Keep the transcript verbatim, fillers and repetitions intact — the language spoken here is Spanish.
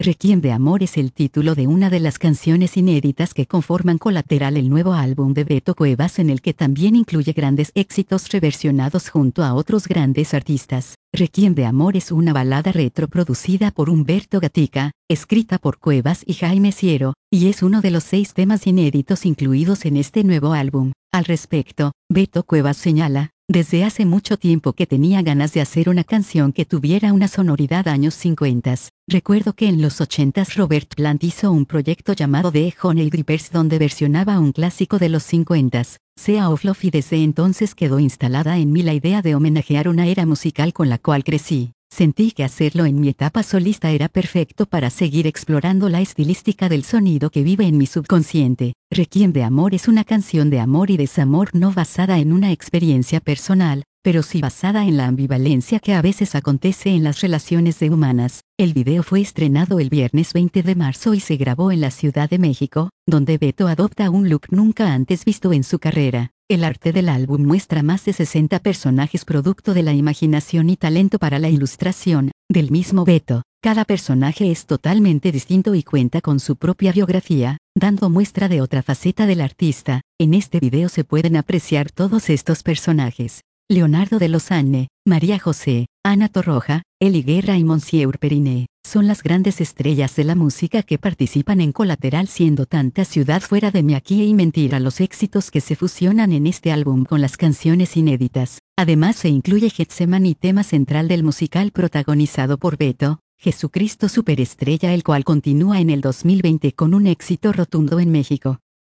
Requiem de Amor es el título de una de las canciones inéditas que conforman Colateral, el nuevo álbum de Beto Cuevas, en el que también incluye grandes éxitos reversionados junto a otros grandes artistas. Requiem de Amor es una balada retro producida por Humberto Gatica, escrita por Cuevas y Jaime Siero, y es uno de los seis temas inéditos incluidos en este nuevo álbum. Al respecto, Beto Cuevas señala: desde hace mucho tiempo que tenía ganas de hacer una canción que tuviera una sonoridad años cincuenta. Recuerdo que en los ochentas Robert Plant hizo un proyecto llamado The Honey Drippers donde versionaba un clásico de los cincuenta, Sea of Love, y desde entonces quedó instalada en mí la idea de homenajear una era musical con la cual crecí. Sentí que hacerlo en mi etapa solista era perfecto para seguir explorando la estilística del sonido que vive en mi subconsciente. Requiem de Amor es una canción de amor y desamor no basada en una experiencia personal, pero sí basada en la ambivalencia que a veces acontece en las relaciones de humanas. El video fue estrenado el viernes veinte de marzo y se grabó en la Ciudad de México, donde Beto adopta un look nunca antes visto en su carrera. El arte del álbum muestra más de sesenta personajes producto de la imaginación y talento para la ilustración del mismo Beto. Cada personaje es totalmente distinto y cuenta con su propia biografía, dando muestra de otra faceta del artista. En este video se pueden apreciar todos estos personajes: Leonardo de Lozane, María José, Ana Torroja, Eli Guerra y Monsieur Periné. Son las grandes estrellas de la música que participan en Colateral, siendo tanta ciudad fuera de mi aquí y mentira los éxitos que se fusionan en este álbum con las canciones inéditas. Además se incluye Getsemaní, tema central del musical protagonizado por Beto, Jesucristo Superestrella, el cual continúa en el dos mil veinte con un éxito rotundo en México.